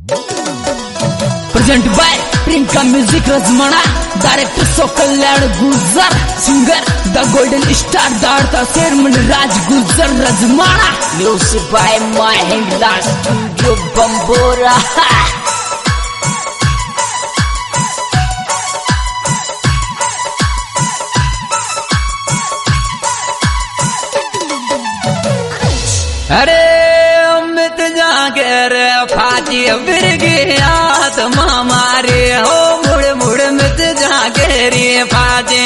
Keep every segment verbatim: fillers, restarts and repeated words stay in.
Present by Priyanka music Rajmana, director so Kalyan Gujar, singer the golden star Dadta Sherman Raj Gujar Rajmana, music by Mahindra studio Bambora. अरे अमित जाके रे फाची बिरगी आत्मा मारे हो, मुड़ मुड़ मित जाके रे फाचे।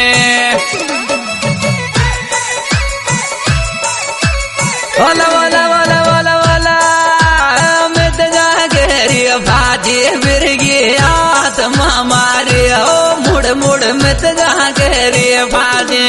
वाला वाला वाला वाला वाला अमित जाके रे फाची बिरगी आत्मा मारे हो, मुड़ मुड़ मित जाके रे फाचे।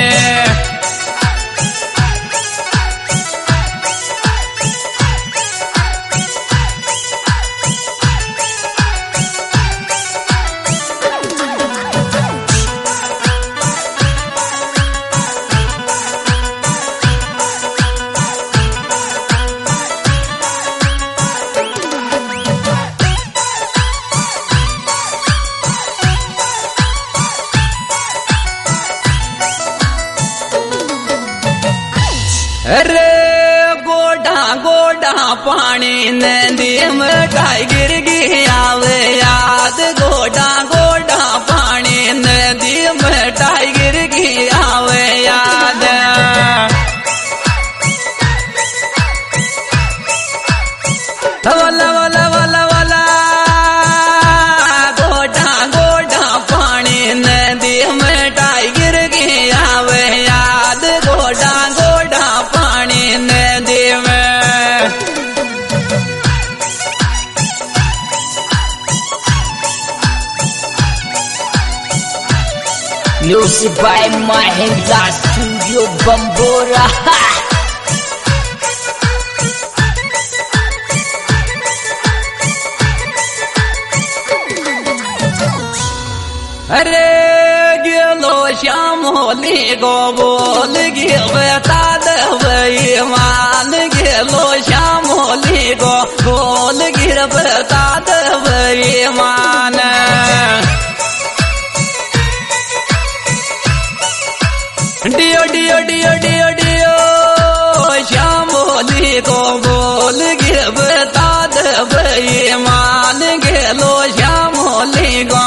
अरे गोडा गोडा पानी नदी में टाइगर गी आवे याद, गोडा गोडा पानी नदी में टाइगर गी आवे याद। वाला वाला वाला वाला गोडा गोडा पानी नदी में टाइगर गी आवे याद, गोडा गोडा पानी नदी में। Music by Mahindra studio Bambora. अरे गेलो श्याम होली गो बोल गे बता दे मान, गेलो श्याम होली गो बोल गिर बता दे मान। डियो डियो डियो डियो डियो श्याम होली गो बोल गिर बता दे मान, गेलो श्याम होली गो।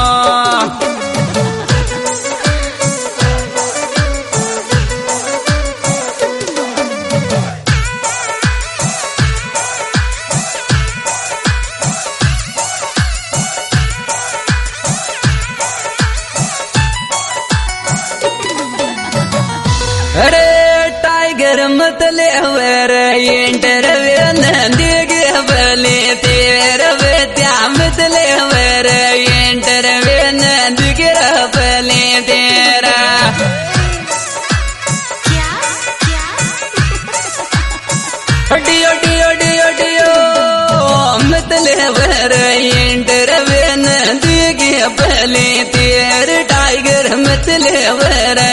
अरे टाइगर मतले रे इंटरव्यू नंदी गे बले तेरे बेत्या मतले रे इंटरव्यू नंदी गे बले तेरा। डियो डियो डियो डियो मतले रे इंटरव्यू नंदी गे बले तेरे टाइगर मतले रे।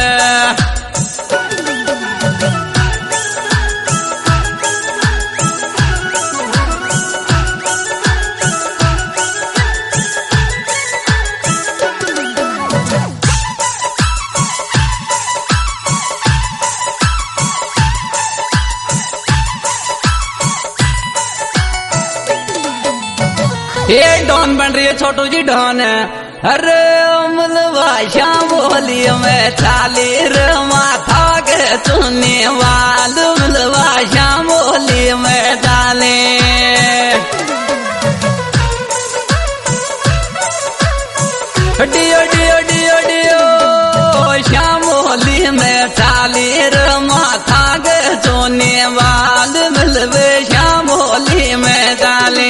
ये डॉन बन रही है छोटू जी डॉन। अरे मलवा श्याम बोली में चाली रे माथा के चुने वाल, मलवा श्याम बोली में डाले। डियो डियो डियो डियो श्याम बोली में चाली रे माथा के चुने वाल, मलवे श्याम बोली में डाले।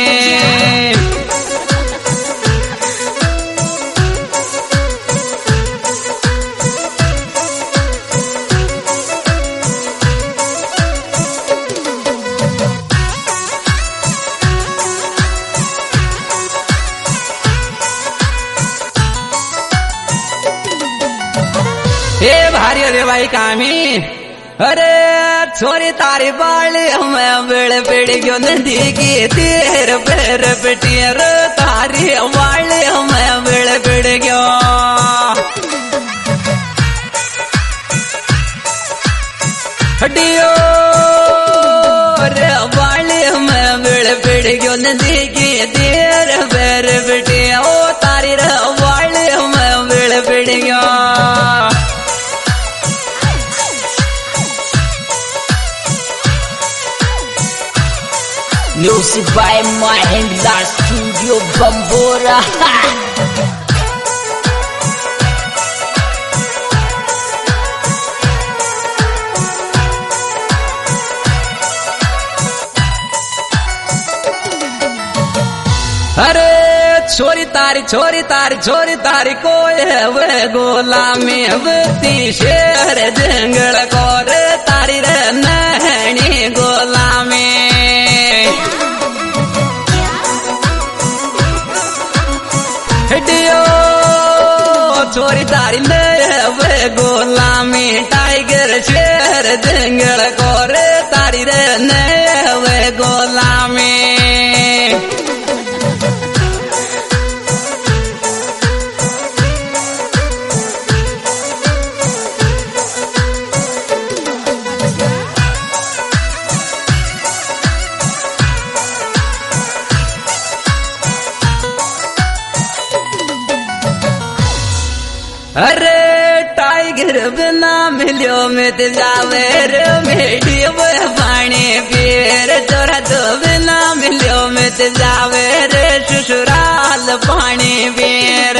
ए भारी रे भाई कामी अरे छोरी तारी बाली मैं बेड़ पेड़ क्यों नदी की तेर पैर पेटियर तारी बाली मैं बेड़ पेड़ क्यों हटियो रे बाली मैं बेड़ पेड़ क्यों नदी की तेर पैर पेटिया ओ तारी रे बाली मैं बेड़ पेड़ क्यों Music by Mahindra Studio Bambora. अरे छोरी तारी छोरी तारी छोरी तारी को वे गोलामी वती शेर जंगल को रे तारी रे नहनी गोलामी हटियो छोरी तारी ने वे गोलामी टाइगर शेर जंगल को रे तारी रे ने वे गोलामी अरे टाइगर बिना मिलियो मित जावे रे मेडियो पानी पीर चोरा तो बिना मिलियो मित जावे रे ससुराल पानी पीर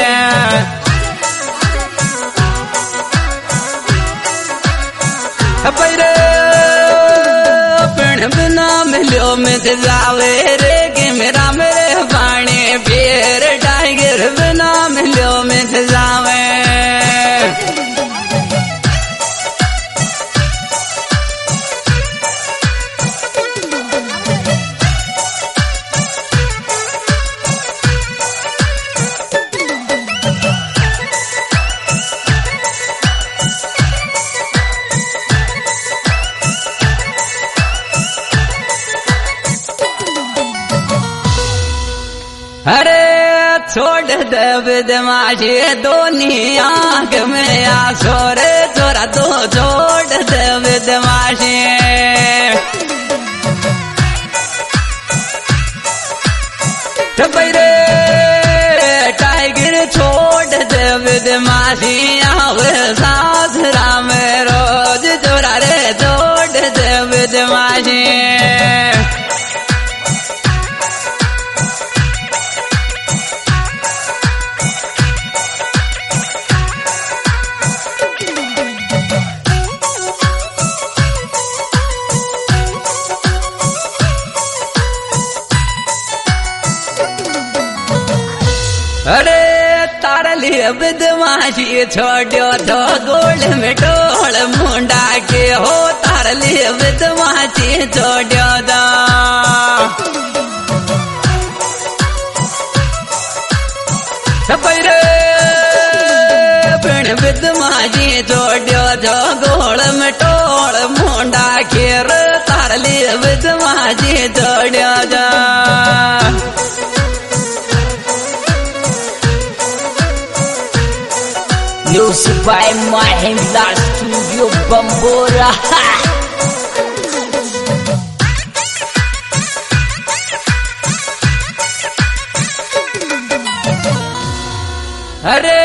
पैरे पिण बिना मिलियो मित जावे रे कि मेरा मेरे पानी पीर टाइगर बिना मिलियो मित जावे अरे छोड़ दे बदमाशी दोनी आंख में आंसू रे छोरा तो छोड़ दे बदमाशी रे टाइगर छोड़ दे बदमाशी आवे सास राम रोज छोरा रे छोड़ दे बदमाशी अरे तारा लिए बदमाशी छोड़ो तो गोल में टोल मुंडा के हो तारा लिए बदमाशी छोड़ो तो पैरे पिण बदमाशी छोड़ो तो गोल में टोल मुंडा के तारा लिए बदमाशी छोड़ो तो Music by Mahindra Studio Bambora. अरे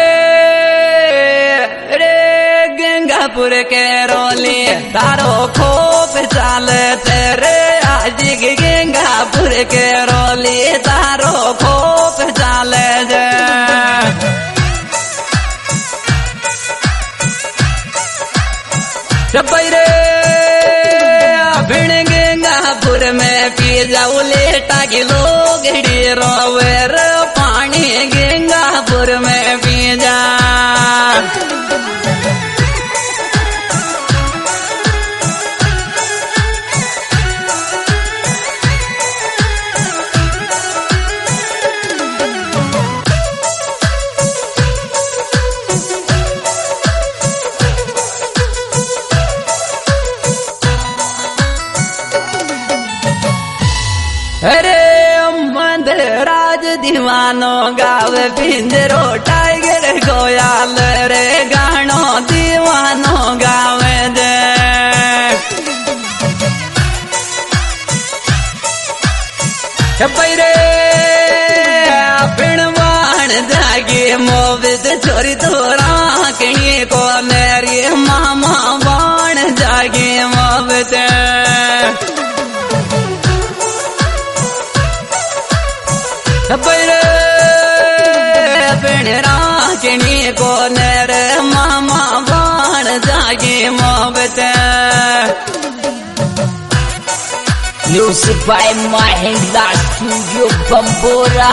रे गंगापुर के रोली तारो खोप चाल तेरे आज गंगापुर के रोली तारो खोप चाल जे पैरे भिण गंगापुर में पी जाऊ लेटा के लोग रोवर पानी गंगापुर में पी जा दीवानो गावे पिंजरो टाइगर गोयाल रे गानो दीवानो गावे दे पैरे पिणवाण जागे मोविद छोरी तोरा कहीं को नेरी मामा वाण जागे मोविद पैरे पिणरा कहीं को नेर मामा वाण जागे मोविद Music by Mahindra Studio Bambora.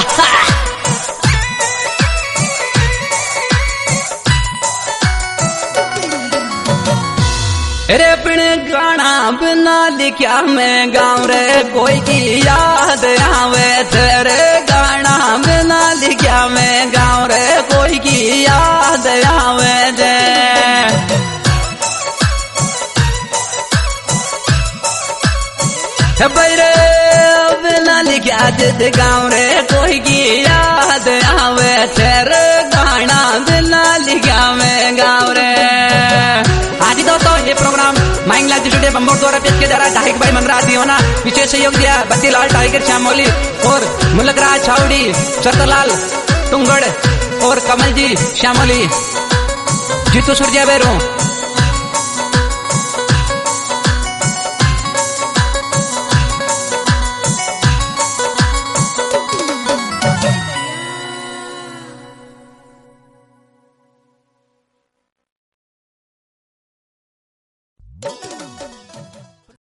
रे पिण गाना बिना लिखा मैं गाँव रे कोई की याद आवे तेरे गाना बिना लिखा मैं गाँव रे कोई की याद आवे दे बैरे बिना लिखा जित गाँव रे कोई की याद आवे तेरे गाना बिना लिखा मैं गाँव रे। आज दोस्तों ये प्रोग्राम माइंगला स्टूडियो बम्बोर द्वारा पेश किया जा रहा है। ढाई भाई मनरा दीवाना विशेष सहयोग दिया बत्तीलाल टाइगर श्यामोली और मुलकराज छावड़ी चरतलाल टुंगड़ और कमल जी श्यामोली जीतू सूर्या बेरो